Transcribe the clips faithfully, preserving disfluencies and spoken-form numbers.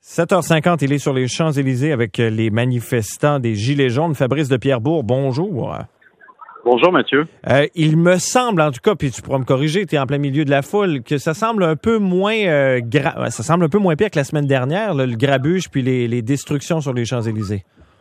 sept heures cinquante, il est sur les Champs-Élysées avec les manifestants des Gilets jaunes. Fabrice de Pierrebourg, bonjour. Bonjour, Mathieu. Euh, il me semble, en tout cas, puis tu pourras me corriger, tu es en plein milieu de la foule, que ça semble un peu moins euh, gra- ça semble un peu moins pire que la semaine dernière, là, le grabuge puis les, les destructions sur les Champs-Élysées.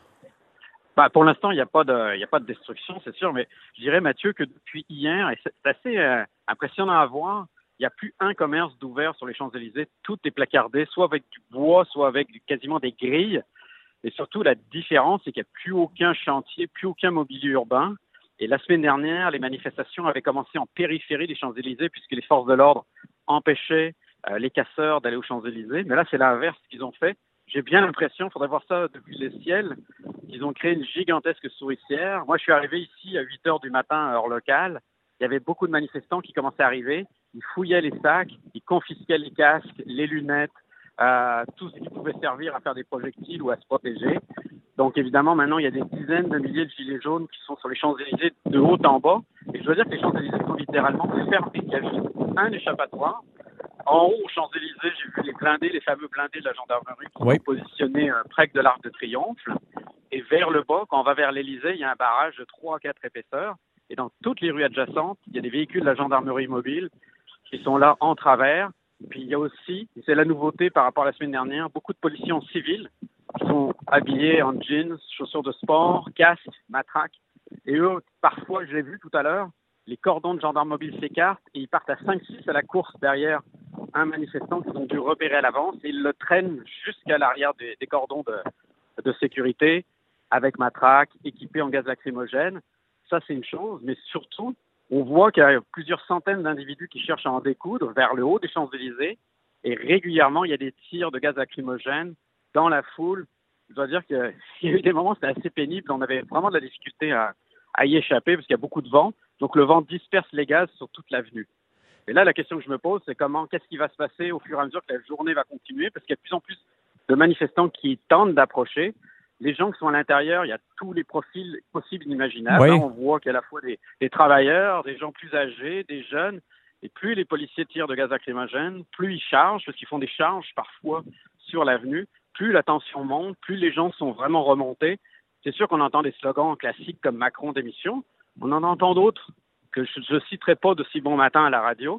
Ben, pour l'instant, il n'y a pas de, il y a pas de destruction, c'est sûr, mais je dirais, Mathieu, que depuis hier, et c'est assez euh, impressionnant à voir, il n'y a plus un commerce d'ouvert sur les Champs-Élysées. Tout est placardé, soit avec du bois, soit avec quasiment des grilles. Et surtout, la différence, c'est qu'il n'y a plus aucun chantier, plus aucun mobilier urbain. Et la semaine dernière, les manifestations avaient commencé en périphérie des Champs-Élysées puisque les forces de l'ordre empêchaient euh, les casseurs d'aller aux Champs-Élysées. Mais là, c'est l'inverse qu'ils ont fait. J'ai bien l'impression, il faudrait voir ça depuis le ciel, qu'ils ont créé une gigantesque souricière. Moi, je suis arrivé ici à huit heures du matin, heure locale. Il y avait beaucoup de manifestants qui commençaient à arriver. Ils fouillaient les sacs, ils confisquaient les casques, les lunettes, euh, tout ce qui pouvait servir à faire des projectiles ou à se protéger. Donc, évidemment, maintenant, il y a des dizaines de milliers de gilets jaunes qui sont sur les Champs-Élysées de haut en bas. Et je dois dire que les Champs-Élysées sont littéralement fermés. Il y a juste un échappatoire. En haut, aux Champs-Élysées, j'ai vu les blindés, les fameux blindés de la gendarmerie qui Oui. sont positionnés euh, près de l'Arc de Triomphe. Et vers le bas, quand on va vers l'Élysée, il y a un barrage de trois à quatre épaisseurs. Et dans toutes les rues adjacentes, il y a des véhicules de la gendarmerie mobile qui sont là en travers. Puis il y a aussi, et c'est la nouveauté par rapport à la semaine dernière, beaucoup de policiers en civil qui sont habillés en jeans, chaussures de sport, casques, matraques. Et eux, parfois, je l'ai vu tout à l'heure, les cordons de gendarmes mobiles s'écartent et ils partent à cinq six à la course derrière un manifestant qu'ils ont dû repérer à l'avance et ils le traînent jusqu'à l'arrière des, des cordons de, de sécurité avec matraques, équipés en gaz lacrymogène. Ça, c'est une chose, mais surtout, on voit qu'il y a plusieurs centaines d'individus qui cherchent à en découdre vers le haut des Champs-Élysées et régulièrement, il y a des tirs de gaz lacrymogène dans la foule. Je dois dire qu'il y a eu des moments où c'était assez pénible. On avait vraiment de la difficulté à, à y échapper parce qu'il y a beaucoup de vent. Donc, le vent disperse les gaz sur toute l'avenue. Et là, la question que je me pose, c'est comment, qu'est-ce qui va se passer au fur et à mesure que la journée va continuer? Parce qu'il y a de plus en plus de manifestants qui tentent d'approcher. Les gens qui sont à l'intérieur, il y a tous les profils possibles et imaginables. Oui. Là, on voit qu'il y a à la fois des, des travailleurs, des gens plus âgés, des jeunes. Et plus les policiers tirent de gaz lacrymogène, plus ils chargent, parce qu'ils font des charges parfois sur l'avenue. Plus la tension monte, plus les gens sont vraiment remontés. C'est sûr qu'on entend des slogans classiques comme Macron démission. On en entend d'autres que je ne citerai pas de si bon matin à la radio.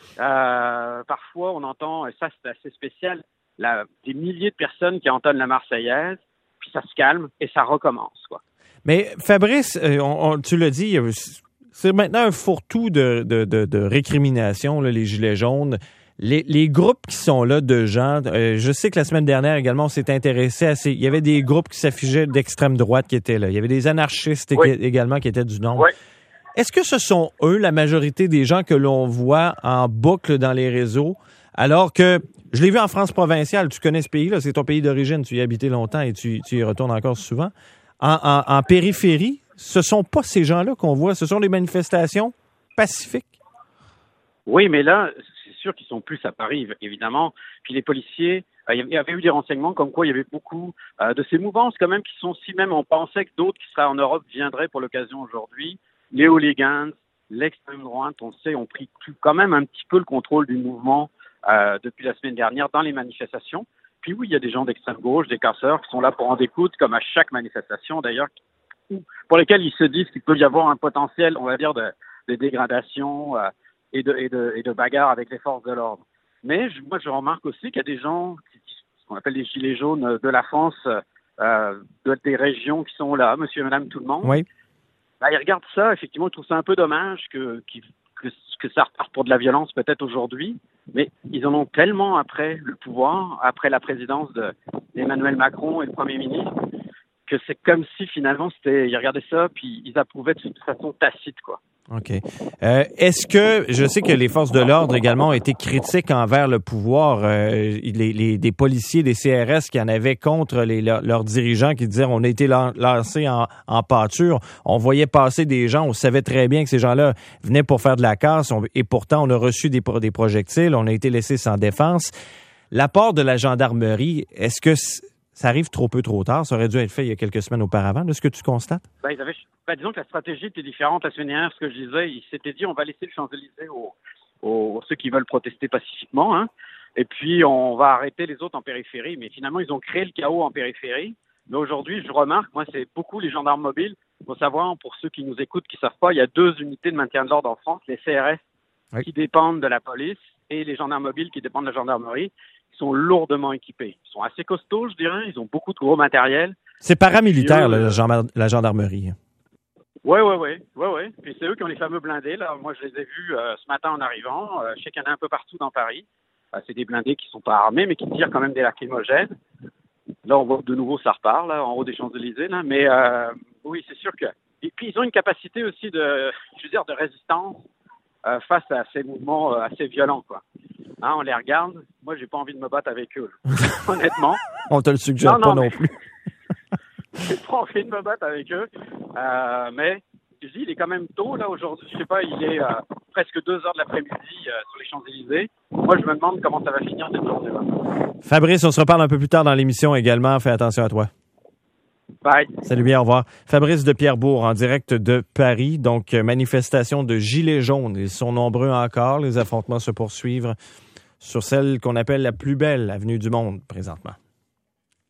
Euh, parfois, on entend, et ça c'est assez spécial, la, des milliers de personnes qui entonnent la Marseillaise, puis ça se calme et ça recommence, quoi. Mais Fabrice, euh, on, on, tu l'as dit, c'est maintenant un fourre-tout de, de, de, de récrimination, là, les Gilets jaunes. Les, les groupes qui sont là de gens, euh, je sais que la semaine dernière également, on s'est intéressé à ces... Il y avait des groupes qui s'affichaient d'extrême droite qui étaient là. Il y avait des anarchistes Oui. également qui étaient du nombre. Oui. Est-ce que ce sont eux, la majorité des gens que l'on voit en boucle dans les réseaux, alors que, je l'ai vu en France provinciale, tu connais ce pays-là, c'est ton pays d'origine, tu y as habité longtemps et tu, tu y retournes encore souvent. En, en, en périphérie, ce sont pas ces gens-là qu'on voit, ce sont les manifestations pacifiques. Oui, mais là, c'est sûr qu'ils sont plus à Paris, évidemment. Puis les policiers, euh, il y avait eu des renseignements comme quoi il y avait beaucoup euh, de ces mouvances quand même qui sont, si même on pensait que d'autres qui seraient en Europe viendraient pour l'occasion aujourd'hui. Les hooligans, l'extrême droite, on sait, ont pris quand même un petit peu le contrôle du mouvement euh, depuis la semaine dernière dans les manifestations. Puis oui, il y a des gens d'extrême gauche, des casseurs qui sont là pour en découdre, comme à chaque manifestation d'ailleurs, pour lesquels ils se disent qu'il peut y avoir un potentiel, on va dire, de, de dégradation euh, et, de, et, de, et de bagarre avec les forces de l'ordre. Mais je, moi, je remarque aussi qu'il y a des gens, qui, ce qu'on appelle les gilets jaunes de la France, euh, de, des régions qui sont là, monsieur et madame tout le monde. Oui. Ben, ils regardent ça, effectivement, ils trouvent ça un peu dommage que, que, que ça reparte pour de la violence peut-être aujourd'hui, mais ils en ont tellement après le pouvoir, après la présidence de, d'Emmanuel Macron et le Premier ministre, que c'est comme si finalement c'était, ils regardaient ça puis ils approuvaient de façon tacite, quoi. OK. Euh, est-ce que, je sais que les forces de l'ordre également ont été critiques envers le pouvoir, euh, les, les, des policiers, des C R S qui en avaient contre les, leurs, leurs dirigeants qui disaient on a été lancés en, en pâture, on voyait passer des gens, on savait très bien que ces gens-là venaient pour faire de la casse on, et pourtant on a reçu des, des projectiles, on a été laissés sans défense. L'apport de la gendarmerie, est-ce que ça arrive trop peu trop tard? Ça aurait dû être fait il y a quelques semaines auparavant, de ce que tu constates? Ben, ils avaient, ben, disons que la stratégie était différente la semaine dernière. Ce que je disais, ils s'étaient dit on va laisser le Champs-Élysées aux, aux ceux qui veulent protester pacifiquement. Hein. Et puis, on va arrêter les autres en périphérie. Mais finalement, ils ont créé le chaos en périphérie. Mais aujourd'hui, je remarque, moi, c'est beaucoup les gendarmes mobiles. Il faut savoir, pour ceux qui nous écoutent, qui ne savent pas, il y a deux unités de maintien de l'ordre en France, les C R S, oui. qui dépendent de la police, et les gendarmes mobiles qui dépendent de la gendarmerie. Ils sont lourdement équipés. Ils sont assez costauds, je dirais. Ils ont beaucoup de gros matériel. C'est paramilitaire, eux, la, la gendarmerie. Oui, oui, oui. Ouais, ouais. Puis c'est eux qui ont les fameux blindés. Là. Moi, je les ai vus euh, ce matin en arrivant. Euh, je sais qu'il y en a un peu partout dans Paris. Euh, c'est des blindés qui ne sont pas armés, mais qui tirent quand même des lacrymogènes. Là, on voit que de nouveau, ça repart, là, en haut des Champs-Élysées. Là. Mais euh, oui, c'est sûr que... Et puis, ils ont une capacité aussi de, je veux dire, de résistance euh, face à ces mouvements euh, assez violents, quoi. Hein, on les regarde. Moi, j'ai pas envie de me battre avec eux. Honnêtement. On te le suggère non, pas non, non mais... plus. J'ai pas envie de me battre avec eux. Euh, mais, je dis, il est quand même tôt, là, aujourd'hui. Je sais pas, il est euh, presque deux heures de l'après-midi euh, sur les Champs-Élysées. Moi, je me demande comment ça va finir cette journée-là. Fabrice, on se reparle un peu plus tard dans l'émission également. Fais attention à toi. Bye. Salut bien, au revoir. Fabrice de Pierrebourg, en direct de Paris. Donc, manifestation de gilets jaunes. Ils sont nombreux encore. Les affrontements se poursuivent sur celle qu'on appelle la plus belle avenue du monde présentement.